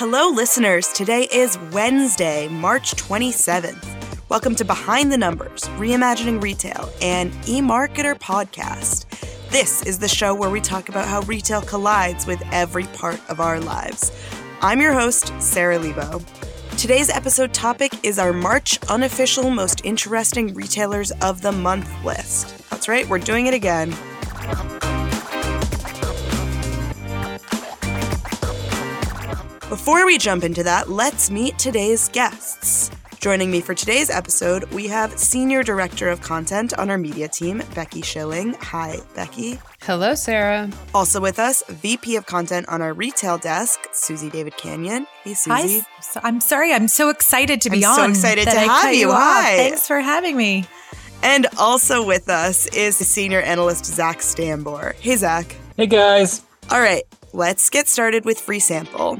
Hello, listeners. Today is Wednesday, March 27th. Welcome to Behind the Numbers, Reimagining Retail, an eMarketer podcast. This is the show where we talk about how retail collides with every part of our lives. I'm your host, Sarah Lebo. Today's episode topic is our March unofficial most interesting retailers of the month list. That's right, we're doing it again. Before we jump into that, let's meet today's guests. Joining me for today's episode, we have Senior Director of Content on our media team, Becky Schilling. Hi, Becky. Hello, Sarah. Also with us, VP of Content on our retail desk, Susie David Canyon. Hey, Susie. Hi. I'm sorry. I'm so excited to be on. I'm so excited to have you. Hi. Thanks for having me. And also with us is the Senior Analyst, Zach Stambor. Hey, Zach. Hey, guys. All right, let's get started with Free Sample.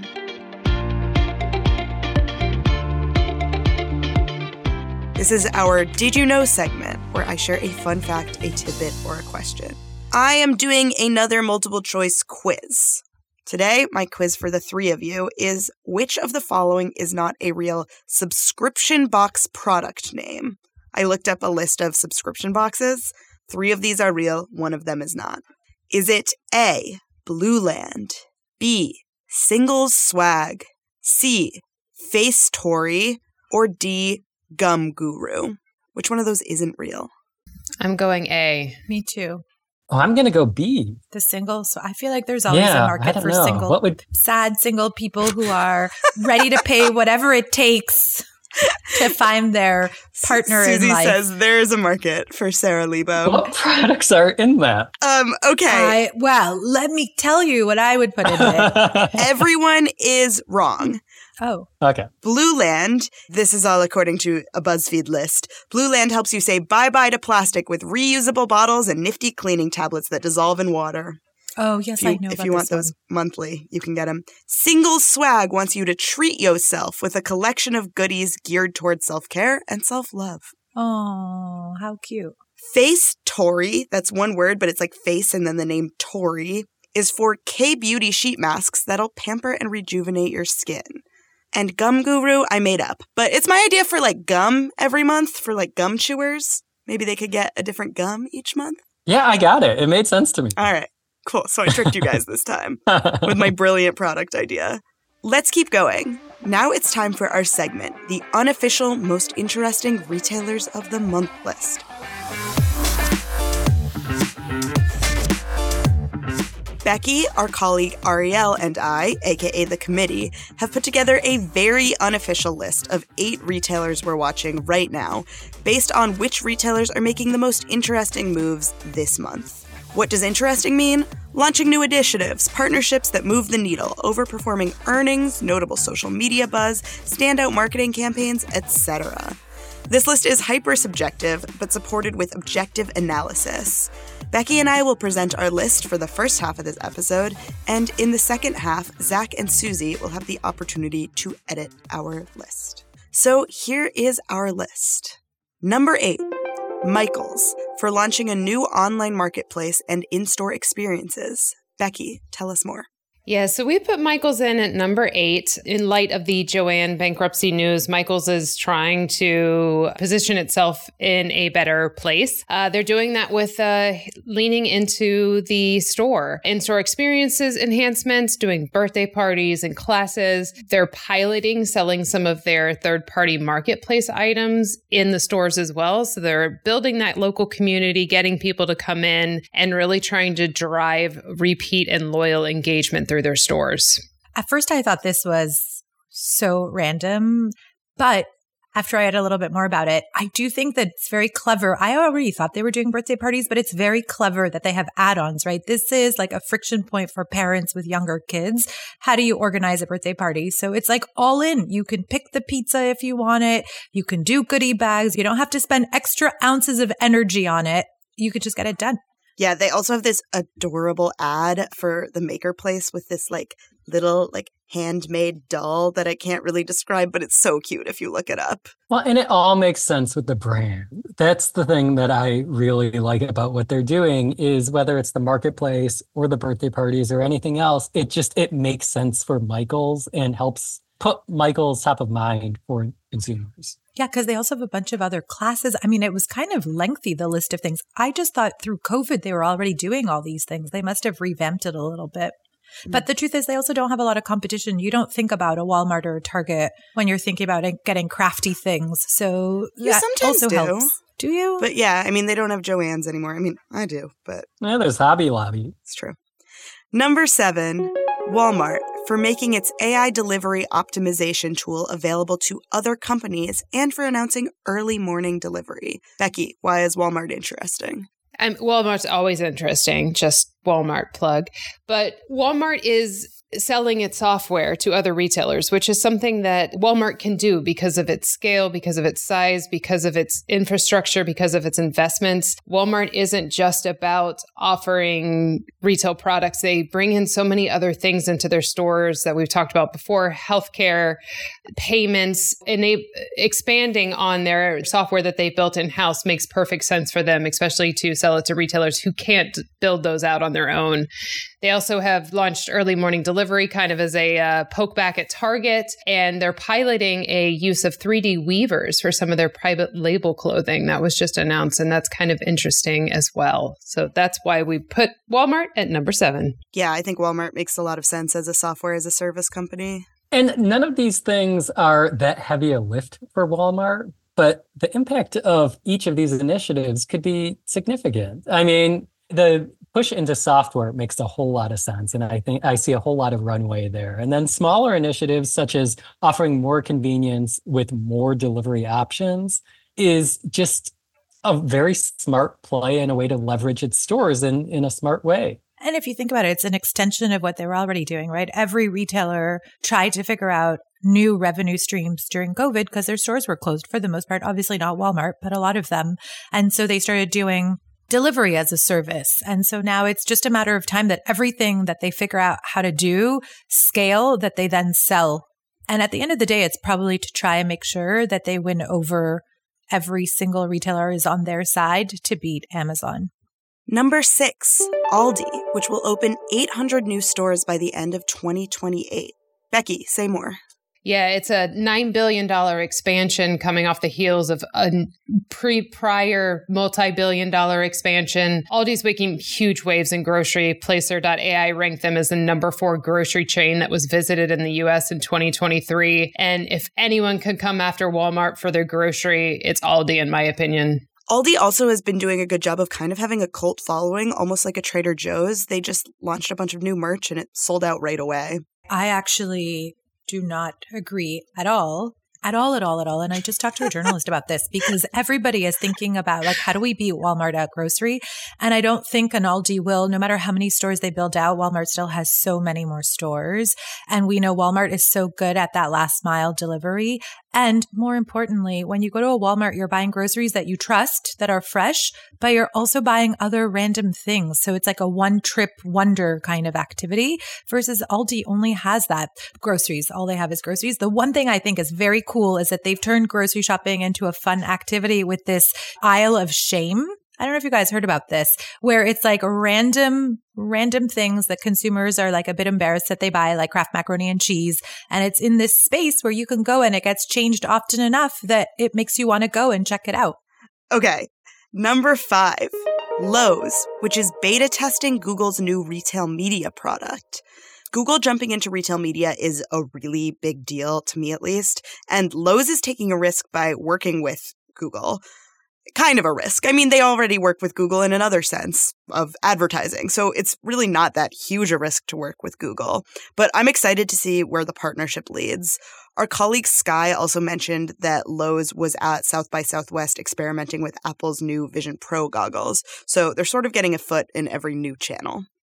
This is our Did You Know segment, where I share a fun fact, a tidbit, or a question. I am doing another multiple choice quiz. Today, my quiz for the three of you is, which of the following is not a real subscription box product name? I looked up a list of subscription boxes. 3 of these are real, 1 of them is not. Is it A, Blueland, B, Singles Swag, C, Face Tory, or D, Gum Guru? Which one of those isn't real? I'm going A. Me too. Oh, I'm going to go B. The singles. I feel like there's always a market for sad single people who are ready to pay whatever it takes to find their partner Susie in life. Susie says there is a market for Sarah Lebo. What products are in that? Okay. Well, let me tell you what I would put in it. Everyone is wrong. Oh. Okay. Blueland, this is all according to a BuzzFeed list. Blueland helps you say bye-bye to plastic with reusable bottles and nifty cleaning tablets that dissolve in water. Oh, yes, I know If you want those monthly, you can get them. Singles Swag wants you to treat yourself with a collection of goodies geared towards self-care and self-love. Oh, how cute. Face Tory, that's one word, but it's like face and then the name Tory, is for K-Beauty sheet masks that'll pamper and rejuvenate your skin. And Gum Guru, I made up. But it's my idea for like gum every month for like gum chewers. Maybe they could get a different gum each month. Yeah, I got it. It made sense to me. All right, cool. So I tricked you guys this time with my brilliant product idea. Let's keep going. Now it's time for our segment, the unofficial most interesting retailers of the month list. Becky, our colleague Ariel, and I, aka the committee, have put together a very unofficial list of 8 retailers we're watching right now, based on which retailers are making the most interesting moves this month. What does interesting mean? Launching new initiatives, partnerships that move the needle, overperforming earnings, notable social media buzz, standout marketing campaigns, etc. This list is hyper-subjective, but supported with objective analysis. Becky and I will present our list for the first half of this episode, and in the second half, Zach and Susie will have the opportunity to edit our list. So here is our list. Number 8, Michaels, for launching a new online marketplace and in-store experiences. Becky, tell us more. Yeah, so we put Michaels in at number 8. In light of the Joann bankruptcy news, Michaels is trying to position itself in a better place. They're doing that with leaning into the store, in-store experiences, enhancements, doing birthday parties and classes. They're piloting selling some of their third-party marketplace items in the stores as well. So they're building that local community, getting people to come in, and really trying to drive repeat and loyal engagement through their stores. At first, I thought this was so random, but after I read a little bit more about it, I do think that it's very clever. I already thought they were doing birthday parties, but it's very clever that they have add-ons, right? This is like a friction point for parents with younger kids. How do you organize a birthday party? So it's like all in. You can pick the pizza if you want it. You can do goodie bags. You don't have to spend extra ounces of energy on it. You could just get it done. Yeah, they also have this adorable ad for the Maker Place with this like little like handmade doll that I can't really describe, but it's so cute if you look it up. Well, and it all makes sense with the brand. That's the thing that I really like about what they're doing is whether it's the marketplace or the birthday parties or anything else, it makes sense for Michaels and helps put Michaels top of mind for consumers. Yeah, because they also have a bunch of other classes. I mean, it was kind of lengthy, the list of things. I just thought through COVID, they were already doing all these things. They must have revamped it a little bit. But the truth is, they also don't have a lot of competition. You don't think about a Walmart or a Target when you're thinking about getting crafty things. So you that sometimes also do. helps. Do you? But yeah, I mean, they don't have Joann's anymore. I mean, I do, but Yeah, there's Hobby Lobby. it's true. Number 7, Walmart for making its AI delivery optimization tool available to other companies and for announcing early morning delivery. Becky, why is Walmart interesting? Walmart's always interesting, just Walmart plug. But Walmart is selling its software to other retailers, which is something that Walmart can do because of its scale, because of its size, because of its infrastructure, because of its investments. Walmart isn't just about offering retail products. They bring in so many other things into their stores that we've talked about before, healthcare, payments, expanding on their software that they built in-house makes perfect sense for them, especially to sell it to retailers who can't build those out on their own. They also have launched early morning delivery kind of as a poke back at Target, and they're piloting a use of 3D weavers for some of their private label clothing. That was just announced, and that's kind of interesting as well. So that's why we put Walmart at number 7. Yeah, I think Walmart makes a lot of sense as a software as a service company. And none of these things are that heavy a lift for Walmart, but the impact of each of these initiatives could be significant. I mean, the push into software makes a whole lot of sense. And I think I see a whole lot of runway there. And then smaller initiatives such as offering more convenience with more delivery options is just a very smart play and a way to leverage its stores in a smart way. And if you think about it, it's an extension of what they were already doing, right? Every retailer tried to figure out new revenue streams during COVID because their stores were closed for the most part. Obviously not Walmart, but a lot of them. And so they started doing delivery as a service. And so now it's just a matter of time that everything that they figure out how to do scale that they then sell. And at the end of the day, it's probably to try and make sure that they win over every single retailer is on their side to beat Amazon. Number 6, Aldi, which will open 800 new stores by the end of 2028. Becky, say more. Yeah, it's a $9 billion expansion coming off the heels of a prior multi-billion dollar expansion. Aldi's making huge waves in grocery. Placer.ai ranked them as the number 4 grocery chain that was visited in the U.S. in 2023. And if anyone could come after Walmart for their grocery, it's Aldi, in my opinion. Aldi also has been doing a good job of kind of having a cult following, almost like a Trader Joe's. They just launched a bunch of new merch and it sold out right away. I actually do not agree at all. And I just talked to a journalist about this because everybody is thinking about like, how do we beat Walmart at grocery? And I don't think an Aldi will, no matter how many stores they build out, Walmart still has so many more stores. And we know Walmart is so good at that last mile delivery. And more importantly, when you go to a Walmart, you're buying groceries that you trust, that are fresh, but you're also buying other random things. So it's like a one-trip wonder kind of activity versus Aldi only has that. Groceries, all they have is groceries. The one thing I think is very cool is that they've turned grocery shopping into a fun activity with this aisle of shame. I don't know if you guys heard about this, where it's like random things that consumers are like a bit embarrassed that they buy, like Kraft macaroni and cheese. And it's in this space where you can go and it gets changed often enough that it makes you want to go and check it out. Okay, number 5, Lowe's, which is beta testing Google's new retail media product. Google jumping into retail media is a really big deal, to me at least, and Lowe's is taking a risk by working with Google. Kind of a risk. I mean, they already work with Google in another sense of advertising, so it's really not that huge a risk to work with Google. But I'm excited to see where the partnership leads. Our colleague Sky also mentioned that Lowe's was at South by Southwest experimenting with Apple's new Vision Pro goggles, so they're sort of getting a foot in every new channel.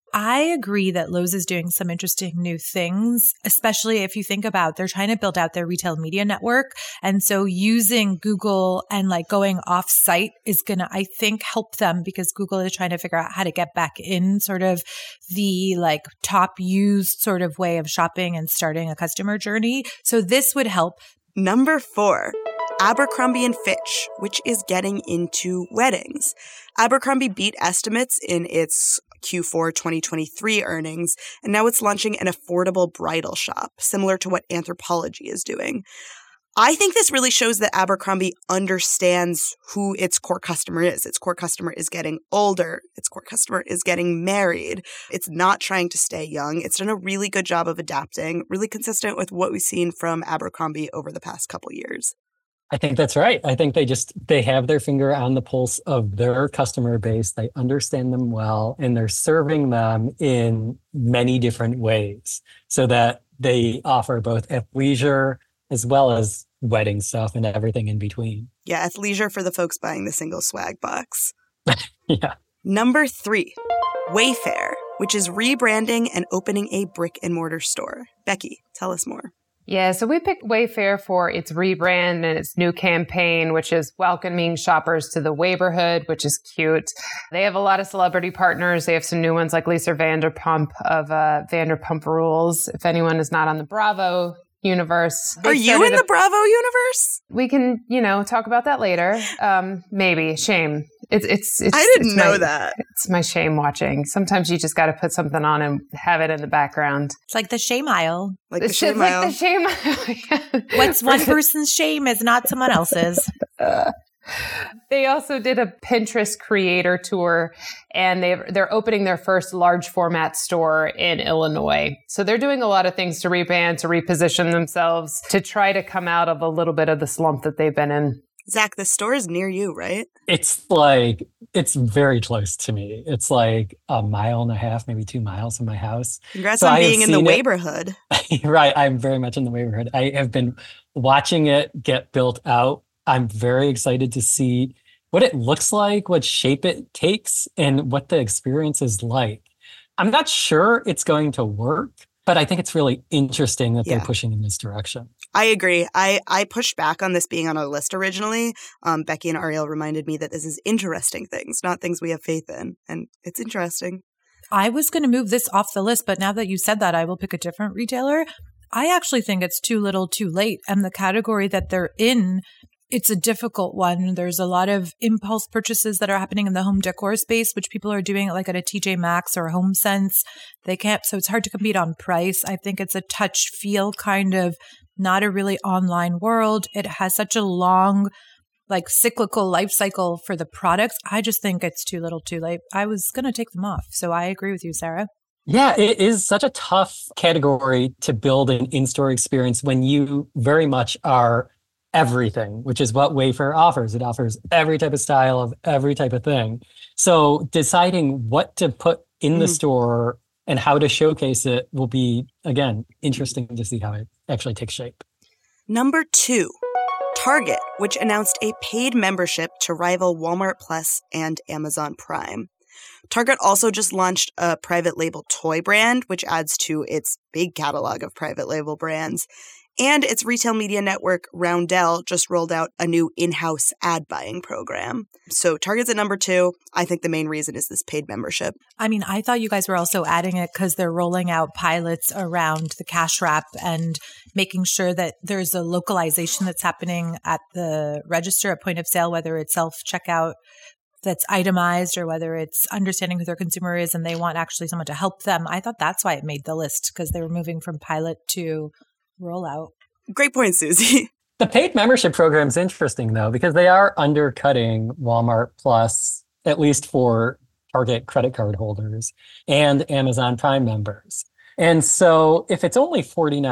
I agree that Lowe's is doing some interesting new things, especially if you think about they're trying to build out their retail media network. And so using Google and like going off site is going to, I think, help them because Google is trying to figure out how to get back in sort of the like top used sort of way of shopping and starting a customer journey. So this would help. Number 4. Abercrombie & Fitch, which is getting into weddings. Abercrombie beat estimates in its Q4 2023 earnings, and now it's launching an affordable bridal shop, similar to what Anthropologie is doing. I think this really shows that Abercrombie understands who its core customer is. Its core customer is getting older. Its core customer is getting married. It's not trying to stay young. It's done a really good job of adapting, really consistent with what we've seen from Abercrombie over the past couple years. I think that's right. I think they have their finger on the pulse of their customer base. They understand them well, and they're serving them in many different ways so that they offer both athleisure as well as wedding stuff and everything in between. Yeah, athleisure for the folks buying the single swag box. Yeah. Number 3, Wayfair, which is rebranding and opening a brick and mortar store. Becky, tell us more. Yeah, so we picked Wayfair for its rebrand and its new campaign, which is welcoming shoppers to the Wayborhood, which is cute. They have a lot of celebrity partners. They have some new ones like Lisa Vanderpump of Vanderpump Rules. If anyone is not on the Bravo universe. Are you in the Bravo universe? We can, talk about that later. Maybe. Shame. It's I didn't know that. It's my shame watching. Sometimes you just got to put something on and have it in the background. It's like the shame aisle. Like the shame aisle. Like the shame aisle. Yeah. What's one person's shame is not someone else's. They also did a Pinterest creator tour, and they're opening their first large format store in Illinois. So they're doing a lot of things to rebrand, to reposition themselves, to try to come out of a little bit of the slump that they've been in. Zach, the store is near you, right? It's very close to me. It's like a mile and a half, maybe 2 miles from my house. Congrats on being in the Wayborhood. Right. I'm very much in the Wayborhood. I have been watching it get built out. I'm very excited to see what it looks like, what shape it takes, and what the experience is like. I'm not sure it's going to work, but I think it's really interesting that they're pushing in this direction. I agree. I pushed back on this being on our list originally. Becky and Ariel reminded me that this is interesting things, not things we have faith in. And it's interesting. I was going to move this off the list, but now that you said that, I will pick a different retailer. I actually think it's too little too late. And the category that they're in, it's a difficult one. There's a lot of impulse purchases that are happening in the home decor space, which people are doing like at a TJ Maxx or HomeSense. They can't, so it's hard to compete on price. I think it's a touch feel kind of, not a really online world. It has such a long, like cyclical life cycle for the products. I just think it's too little too late. I was going to take them off. So I agree with you, Sarah. Yeah, it is such a tough category to build an in-store experience when you very much are everything, which is what Wayfair offers. It offers every type of style of every type of thing. So deciding what to put in the store and how to showcase it will be, again, interesting to see how it actually takes shape. Number 2, Target, which announced a paid membership to rival Walmart Plus and Amazon Prime. Target also just launched a private label toy brand, which adds to its big catalog of private label brands. And its retail media network, Roundel, just rolled out a new in-house ad buying program. So Target's at number 2. I think the main reason is this paid membership. I mean, I thought you guys were also adding it because they're rolling out pilots around the cash wrap and making sure that there's a localization that's happening at the register at point of sale, whether it's self-checkout that's itemized or whether it's understanding who their consumer is and they want actually someone to help them. I thought that's why it made the list, because they were moving from pilot to rollout. Great point, Susie. The paid membership program is interesting, though, because they are undercutting Walmart Plus, at least for Target credit card holders and Amazon Prime members. And so if it's only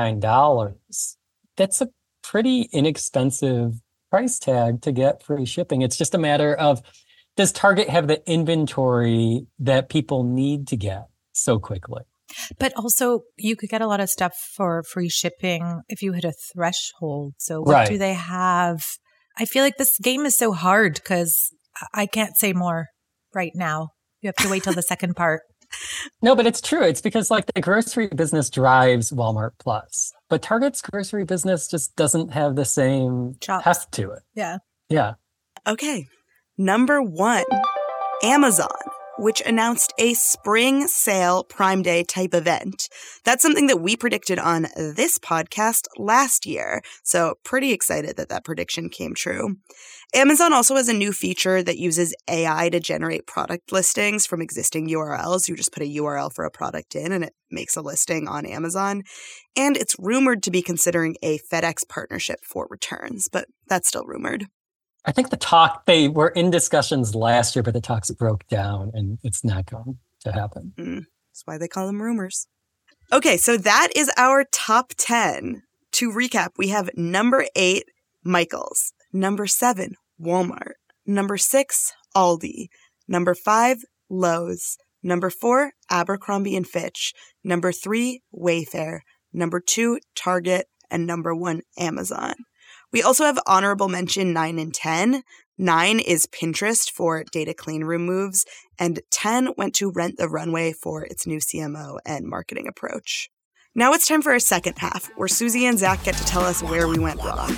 $49, that's a pretty inexpensive price tag to get free shipping. It's just a matter of, does Target have the inventory that people need to get so quickly? But also, you could get a lot of stuff for free shipping if you hit a threshold. So what do they have? I feel like this game is so hard because I can't say more right now. You have to wait till the second part. No, but it's true. It's because like the grocery business drives Walmart Plus, but Target's grocery business just doesn't have the same Chops. heft to it. Yeah. Yeah. Okay. Number 1, Amazon, which announced a spring sale Prime Day type event. That's something that we predicted on this podcast last year. So pretty excited that that prediction came true. Amazon also has a new feature that uses AI to generate product listings from existing URLs. You just put a URL for a product in and it makes a listing on Amazon. And it's rumored to be considering a FedEx partnership for returns, but that's still rumored. I think they were in discussions last year, but the talks broke down and it's not going to happen. That's why they call them rumors. Okay, so that is our top 10. To recap, we have number 8, Michaels. Number 7, Walmart. Number 6, Aldi. Number 5, Lowe's. Number 4, Abercrombie & Fitch. Number 3, Wayfair. Number 2, Target. And number 1, Amazon. We also have honorable mention 9 and 10. 9 is Pinterest for data clean room moves, and 10 went to Rent the Runway for its new CMO and marketing approach. Now it's time for our second half, where Susie and Zach get to tell us where we went wrong.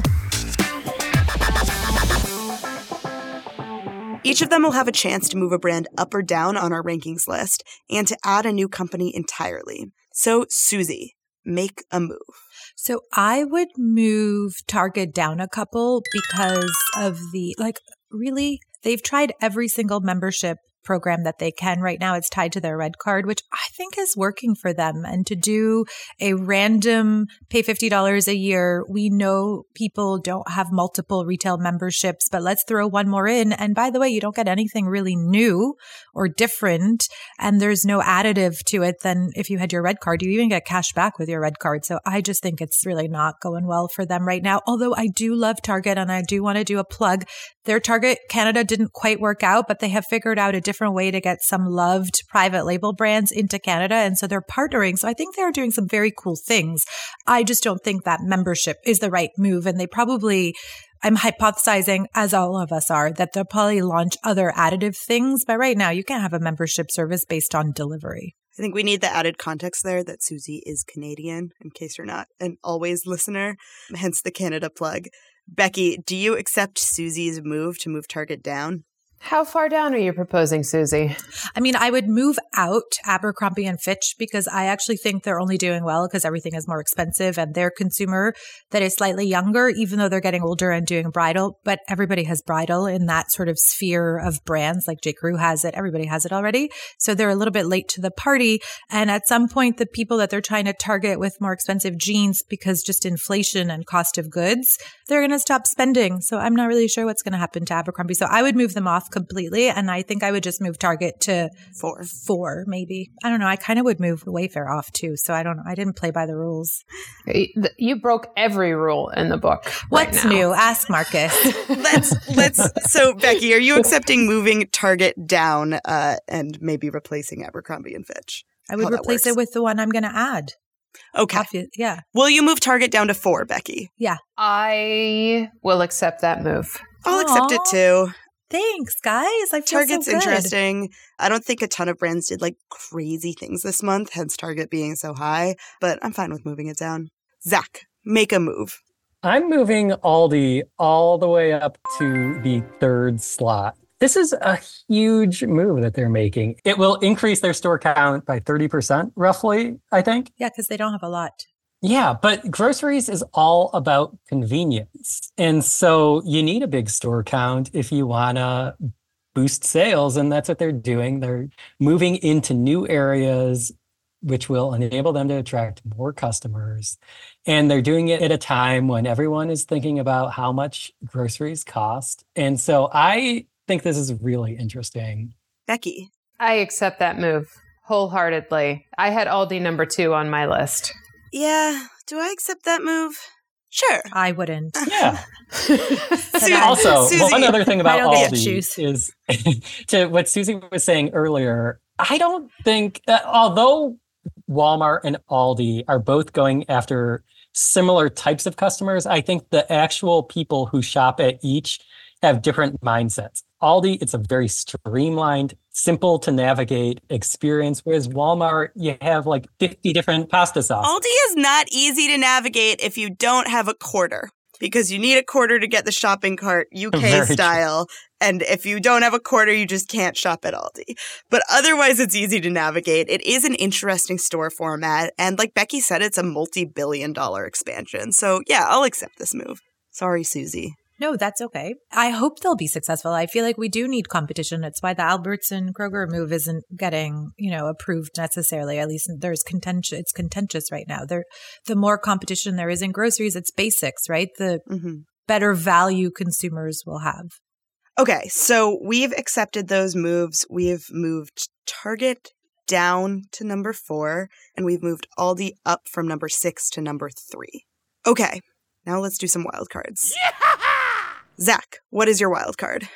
Each of them will have a chance to move a brand up or down on our rankings list and to add a new company entirely. So, Susie, make a move. So I would move Target down a couple because of really, they've tried every single membership program that they can right now. It's tied to their red card, which I think is working for them. And to do a random pay $50 a year, we know people don't have multiple retail memberships, but let's throw one more in. And by the way, you don't get anything really new or different, and there's no additive to it than if you had your red card. You even get cash back with your red card. So I just think it's really not going well for them right now. Although I do love Target and I do want to do a plug. Their Target Canada didn't quite work out, but they have figured out a different way to get some loved private label brands into Canada. And so they're partnering. So I think they're doing some very cool things. I just don't think that membership is the right move. And they probably, I'm hypothesizing, as all of us are, that they'll probably launch other additive things. But right now, you can't have a membership service based on delivery. I think we need the added context there that Susie is Canadian, in case you're not an always listener, hence the Canada plug. Becky, do you accept Susie's move to move Target down? How far down are you proposing, Susie? I mean, I would move out Abercrombie and Fitch because I actually think they're only doing well because everything is more expensive and their consumer that is slightly younger, even though they're getting older and doing bridal, but everybody has bridal in that sort of sphere of brands. Like J.Crew has it. Everybody has it already. So they're a little bit late to the party. And at some point, the people that they're trying to target with more expensive jeans, because just inflation and cost of goods, they're going to stop spending. So I'm not really sure what's going to happen to Abercrombie. So I would move them off completely. And I think I would just move Target to 4, maybe. I don't know. I kind of would move Wayfair off too. So I don't know. I didn't play by the rules. You broke every rule in the book. What's new? Ask Marcus. So Becky, are you accepting moving Target down and maybe replacing Abercrombie and Fitch? I would replace it with the one I'm going to add. Okay. Yeah. Will you move Target down to 4, Becky? Yeah. I will accept that move. I'll accept it too. Thanks, guys. I feel Target's so good. Interesting. I don't think a ton of brands did like crazy things this month, hence Target being so high, but I'm fine with moving it down. Zach, make a move. I'm moving Aldi all the way up to the 3rd slot. This is a huge move that they're making. It will increase their store count by 30%, roughly, I think. Yeah, because they don't have a lot. Yeah, but groceries is all about convenience. And so you need a big store count if you want to boost sales. And that's what they're doing. They're moving into new areas, which will enable them to attract more customers. And they're doing it at a time when everyone is thinking about how much groceries cost. And so I think this is really interesting. Becky. I accept that move wholeheartedly. I had Aldi number 2 on my list. Yeah. Do I accept that move? Sure. I wouldn't. Yeah. Susie, one other thing about Aldi is to what Susie was saying earlier. I don't think that although Walmart and Aldi are both going after similar types of customers, I think the actual people who shop at each have different mindsets. Aldi, it's a very streamlined, simple to navigate experience, whereas Walmart, you have like 50 different pasta sauces. Aldi is not easy to navigate if you don't have a quarter, because you need a quarter to get the shopping cart UK Very style. And if you don't have a quarter, you just can't shop at Aldi. But otherwise, it's easy to navigate. It is an interesting store format. And like Becky said, it's a multi-billion-dollar expansion. So yeah, I'll accept this move. Sorry, Susie. No, that's okay. I hope they'll be successful. I feel like we do need competition. It's why the Albertson Kroger move isn't getting, approved necessarily. At least there's contention. It's contentious right now. The more competition there is in groceries, it's basics, right? The better value consumers will have. Okay, so we've accepted those moves. We've moved Target down to number 4, and we've moved Aldi up from number 6 to number 3. Okay, now let's do some wild cards. Zach, what is your wild card?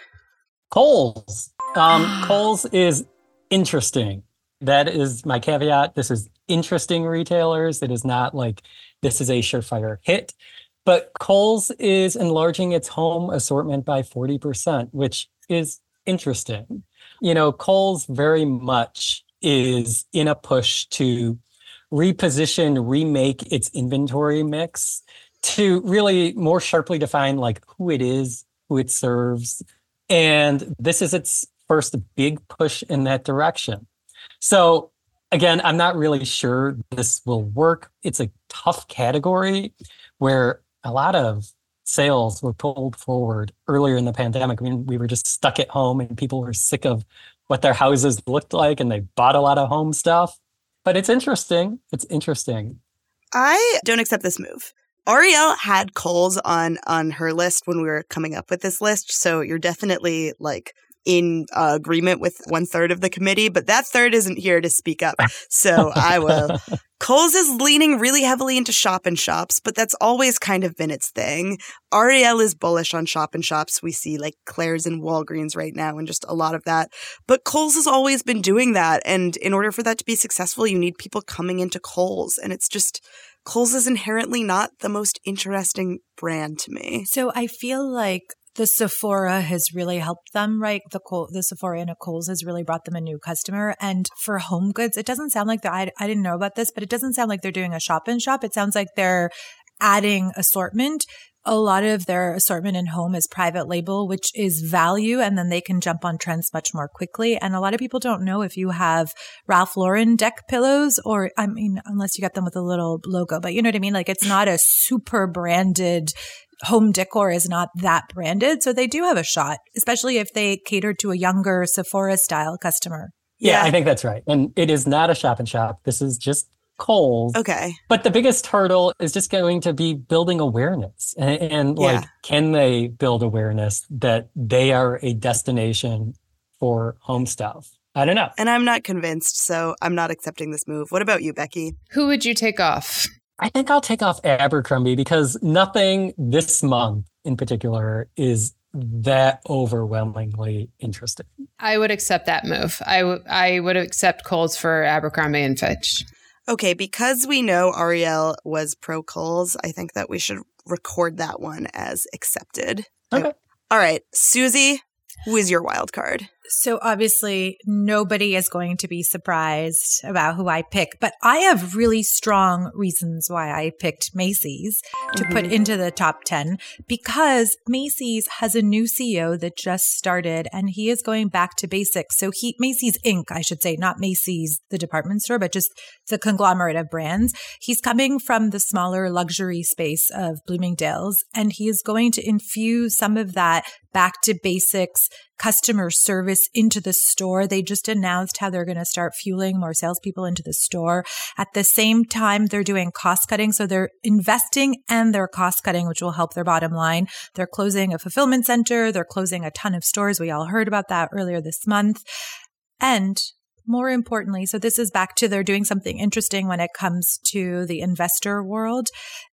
Kohl's. Kohl's is interesting. That is my caveat. This is interesting retailers. It is not like this is a surefire hit. But Kohl's is enlarging its home assortment by 40%, which is interesting. Kohl's very much is in a push to reposition, remake its inventory mix to really more sharply define like who it is, who it serves. And this is its first big push in that direction. So again, I'm not really sure this will work. It's a tough category where a lot of sales were pulled forward earlier in the pandemic. I mean, we were just stuck at home and people were sick of what their houses looked like and they bought a lot of home stuff. But it's interesting. It's interesting. I don't accept this move. Ariel had Kohl's on her list when we were coming up with this list, so you're definitely like in agreement with 1/3 of the committee, but that third isn't here to speak up, so I will. Kohl's is leaning really heavily into shop-in-shops, but that's always kind of been its thing. Ariel is bullish on shop-in-shops. We see like Claire's and Walgreens right now and just a lot of that. But Kohl's has always been doing that, and in order for that to be successful, you need people coming into Kohl's, and it's just... Kohl's is inherently not the most interesting brand to me. So I feel like the Sephora has really helped them, right? The Sephora in Kohl's has really brought them a new customer. And for home goods, it doesn't sound like I didn't know about this, but it doesn't sound like they're doing a shop in shop. It sounds like they're adding assortment. A lot of their assortment in home is private label, which is value, and then they can jump on trends much more quickly. And a lot of people don't know if you have Ralph Lauren deck pillows or, I mean, unless you get them with a little logo, but you know what I mean? Like it's not a super branded, home decor is not that branded. So they do have a shot, especially if they cater to a younger Sephora style customer. Yeah, I think that's right. And it is not a shop in shop. This is just Kohl's. Okay. But the biggest hurdle is just going to be building awareness. And can they build awareness that they are a destination for home stuff? I don't know. And I'm not convinced, so I'm not accepting this move. What about you, Becky? Who would you take off? I think I'll take off Abercrombie because nothing this month in particular is that overwhelmingly interesting. I would accept that move. I would accept Kohl's for Abercrombie and Fitch. Okay, because we know Ariel was pro Kohl's, I think that we should record that one as accepted. Okay. All right, Susie, who is your wild card? So obviously nobody is going to be surprised about who I pick, but I have really strong reasons why I picked Macy's to put into the top 10 because Macy's has a new CEO that just started and he is going back to basics. So Macy's Inc., I should say, not Macy's, the department store, but just the conglomerate of brands. He's coming from the smaller luxury space of Bloomingdale's and he is going to infuse some of that back to basics customer service into the store. They just announced how they're going to start fueling more salespeople into the store. At the same time, they're doing cost cutting. So they're investing and they're cost cutting, which will help their bottom line. They're closing a fulfillment center. They're closing a ton of stores. We all heard about that earlier this month. And more importantly, so this is back to they're doing something interesting when it comes to the investor world.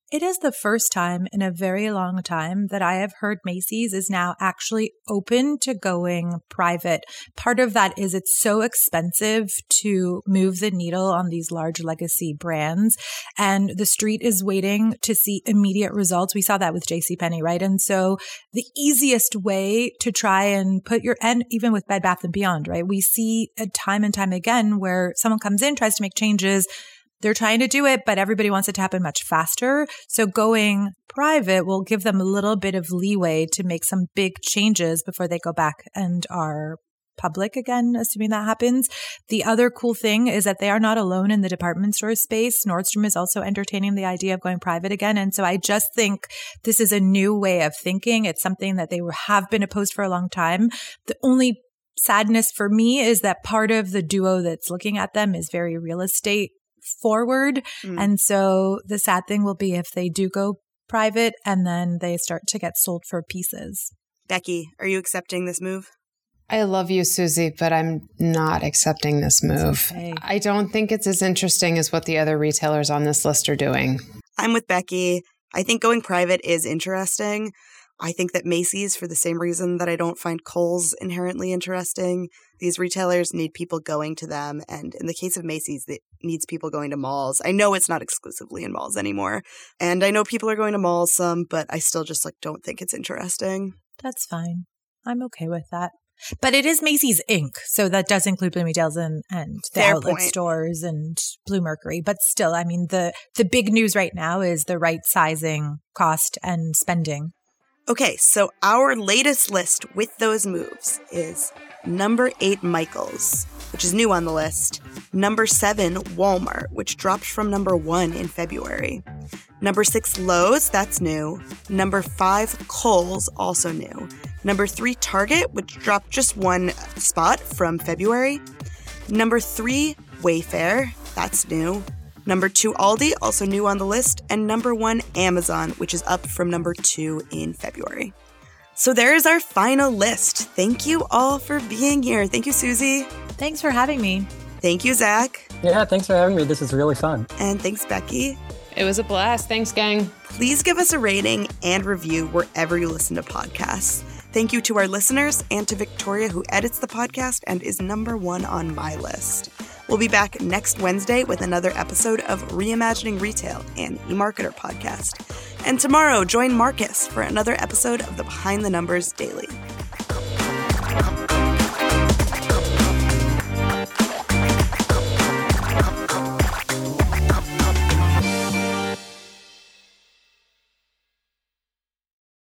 It is the first time in a very long time that I have heard Macy's is now actually open to going private. Part of that is it's so expensive to move the needle on these large legacy brands, and the street is waiting to see immediate results. We saw that with JCPenney, right? And so the easiest way to try and and even with Bed Bath & Beyond, right? We see time and time again where someone comes in, tries to make changes. They're trying to do it, but everybody wants it to happen much faster. So going private will give them a little bit of leeway to make some big changes before they go back and are public again, assuming that happens. The other cool thing is that they are not alone in the department store space. Nordstrom is also entertaining the idea of going private again. And so I just think this is a new way of thinking. It's something that they have been opposed for a long time. The only sadness for me is that part of the duo that's looking at them is very real estate forward. And so the sad thing will be if they do go private and then they start to get sold for pieces. Becky, are you accepting this move? I love you, Susie, but I'm not accepting this move. Okay. I don't think it's as interesting as what the other retailers on this list are doing. I'm with Becky. I think going private is interesting. I think that Macy's, for the same reason that I don't find Kohl's inherently interesting, these retailers need people going to them. And in the case of Macy's, it needs people going to malls. I know it's not exclusively in malls anymore. And I know people are going to malls some, but I still just don't think it's interesting. That's fine. I'm okay with that. But it is Macy's Inc., so that does include Bloomingdale's and the Fair outlet point. stores and Bluemercury. But still, I mean, the big news right now is the right sizing, cost, and spending. Okay, so our latest list with those moves is number 8, Michaels, which is new on the list. Number 7, Walmart, which dropped from number 1 in February. Number 6, Lowe's, that's new. Number 5, Kohl's, also new. Number 3, Target, which dropped just 1 spot from February. Number 3, Wayfair, that's new. Number 2, Aldi, also new on the list. And number 1, Amazon, which is up from number 2 in February. So there is our final list. Thank you all for being here. Thank you, Susie. Thanks for having me. Thank you, Zach. Yeah, thanks for having me. This is really fun. And thanks, Becky. It was a blast. Thanks, gang. Please give us a rating and review wherever you listen to podcasts. Thank you to our listeners and to Victoria, who edits the podcast and is number 1 on my list. We'll be back next Wednesday with another episode of Reimagining Retail, an eMarketer podcast. And tomorrow, join Marcus for another episode of the Behind the Numbers Daily.